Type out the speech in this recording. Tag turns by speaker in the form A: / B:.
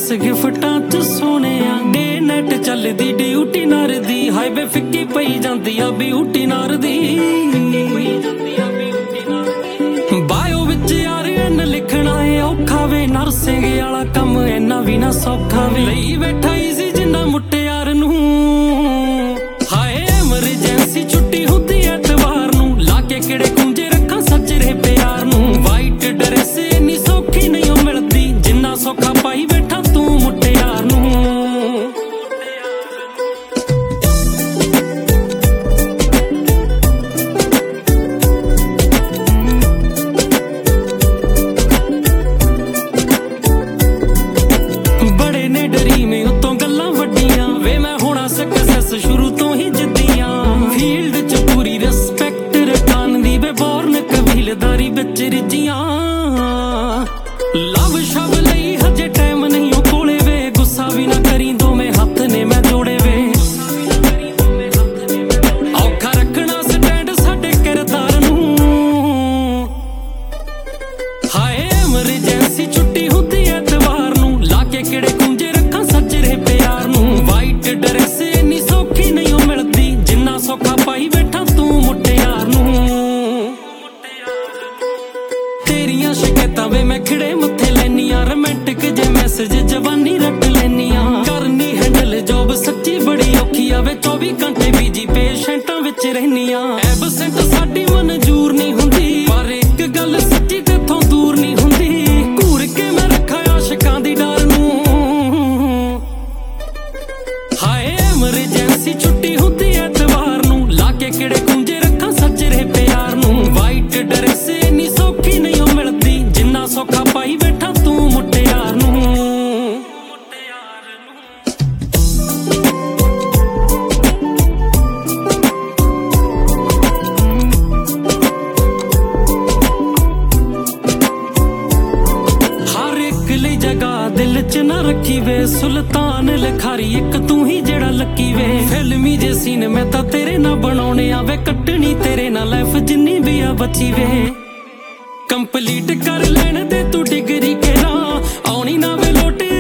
A: 10 ਗਿਫਟਾਂ ਚ ਸੋਹਣਿਆ ਡੇ ਨੈਟ ਚੱਲਦੀ ਡਿਊਟੀ ਨਾਰ ਦੀ ਹਾਈਵੇ ਫਿੱਕੀ ਪਈ ਜਾਂਦੀ ਆ ਬਿਊਟੀ ਨਾਰ ਦੀ ਬਾਇਓ ਵਿੱਚ ਯਾਰ ਐਨ ਲਿਖਣਾ ਏ ਔਖਾ ਵੇ ਨਰਸਿੰਗ ਵਾਲਾ ਕੰਮ ਐਨਾ ਵੀ ਨਾ ਸੌਖਾ ਵੇ ਲਈ ਬੈਠਾ ਈਜ਼ੀ ਜਿੰਨਾ ਮੁਟਿਆਰ ਨੂੰ ਹਾਏ ਐਮਰਜੈਂਸੀ ਛੁੱਟੀ ਹੁੰਦੀ ਐਤਵਾਰ ਨੂੰ ਲਾ ਕੇ ਕਿਹੜੇ ਕੁੰਜੇ ਰੱਖਾਂ ਸੱਜਰੇ ਪਿਆਰ ਨੂੰ ਵਾਈਟ ਡਰੈਸ ਇੰਨੀ ਸੌਖੀ ਨਹੀਂ ਮਿਲਦੀ ਜਿੰਨਾ ਸੌਖਾ ਪਾਈ ਬੈਠਾ ਤੂੰ ਮੁਟਿਆਰ ਨੂੰ ਬੜੇ ਨੇ ਡਰੀਵੇਂ ਉਤੋਂ ਗੱਲਾਂ ਵੱਡੀਆਂ ਵੇ ਮੈਂ ਹੋਣਾ ਸਕਸੈਸ ਸ਼ੁਰੂ ਤੋਂ ਹੀ ਜਿੱਦੀਆਂ ਫੀਲਡ ਚ ਪੂਰੀ ਰਿਸਪੈਕਟ ਰਟਾਨ ਦੀ ਵੇ ਬੋਰਨ ਕਬੀਲਦਾਰੀ ਵਿੱਚ ਰਿਜੀਆਂ ਲਵ ਸ਼ਵ ਲਈ ਹਜੇ ਟਾਈਮ ਨਹੀਂ ਉਹ ਕੋਲੇ ਵੇ ਗੁੱਸਾ ਵੀ ਨਾ ਕਰੀ ਦੋਵੇਂ ਹੱਥ ਨੇ ਮੈਂ ਜੋੜੇ ਵੇ ਔਖਾ ਰੱਖਣਾ ਸਟੈਂਡ ਸਾਡੇ ਕਿਰਦਾਰ ਨੂੰ ਹਾਏ ਐਮਰਜੈਂਸੀ ਛੁੱਟੀ ਹੁੰਦੀ ਐਤਵਾਰ ਨੂੰ ਲਾ ਕੇ ਕਿਹੜੇ ਕੁੰਜੇ ਰੱਖਾਂ ਸੱਜਰੇ ਪਿਆਰ ਨੂੰ ਵਾਈਟ ਡਰੈਸ ਇੰਨੀ ਸੌਖੀ ਨਹੀਂ ਉਹ ਮਿਲਦੀ ਜਿੰਨਾ ਸੌਖਾ ਪਾਈ ਬੈਠਾ ਤੂੰ ਮੁਟਿਆਰ ਨੂੰ ਤੇਰੀਆਂ ਸ਼ਿਕਾਇਤਾਂ ਵੇ ਮੈਂ ਖਿੜੇ ਮੱਥੇ ਲੈਨੀਆਂ ਰੋਮਾਂਟਿਕ ਜੇ ਮੈਸੇਜ ਜਵਾਨੀ ਰੱਟ ਲੈਨੀਆਂ ਕਰਨੀ ਹੈਂਡਲ ਜੋਬ ਸੱਚੀ ਬੜੀ ਔਖੀ ਆ ਵੇ 24 ਘੰਟੇ ਬੀਜੀ ਪੇਸ਼ੈਂਟਾਂ ਵਿੱਚ ਰਹਿਨੀਆਂ ਐਬਸੈਂਟ ਸਾਡੀ ਮਨਜ਼ੂਰ ਨਹੀਂ ਹੁੰਦੀ ਪਰ ਇੱਕ ਗੱਲ ਸੱਚੀ ਤੇਥੋਂ ਦੂਰ ਨਹੀਂ ਹੁੰਦੀ ਘੂਰ ਕੇ ਮੈਂ ਰੱਖਾਂ ਆਸ਼ਿਕਾਂ ਦੀ ਡਰ ਨੂੰ ਹਾਏ ਐਮਰਜੈਂਸੀ ਛੁੱਟੀ ਹੁੰਦੀ ਐਤਵਾਰ ਨੂੰ ਲਾ ਕੇ ਕਿਹੜੇ ਕੁੰਜੇ ਰੱਖਾਂ ਸੱਜਰੇ ਪਿਆਰ ਨੂੰ ਵਾਈਟ ਡਰੈਸ ਇੰਨੀ ਸੌਖੀ ਨਹੀਂ ਉਹ ਮਿਲਦੀ ਜਿੰਨਾ ਸੌਖਾ ਪਾਈ ਬੈਠਾ ਤੂੰ ਮੁਟਿਆਰ ਨੂੰ ਹਰ ਇੱਕ ਲਈ ਜਗ੍ਹਾ ਦਿਲ ਚ ਨਾ ਰੱਖੀ ਵੇ ਸੁਲਤਾਨ ਲਿਖਾਰੀ ਇੱਕ ਤੂੰ ਹੀ ਜਿਹੜਾ ਲੱਕੀ ਵੇ ਫਿਲਮੀ ਜੇ ਸੀਨ ਮੈਂ ਤਾਂ ਤੇਰੇ ਨਾਲ ਬਣਾਉਣੇ ਆ ਵੇ ਕੱਟਣੀ ਤੇਰੇ ਨਾਲ ਲਾਈਫ ਜਿੰਨੀ ਵੀ ਆ ਬਚੀ ਵੇ ਕੰਪਲੀਟ ਕਰ ਲੈਣ ਦੇ ਤੂੰ ਡਿਗਰੀ ਕੇ ਨਾ ਆਉਣੀ ਨਾ ਵੇ ਲੋਟ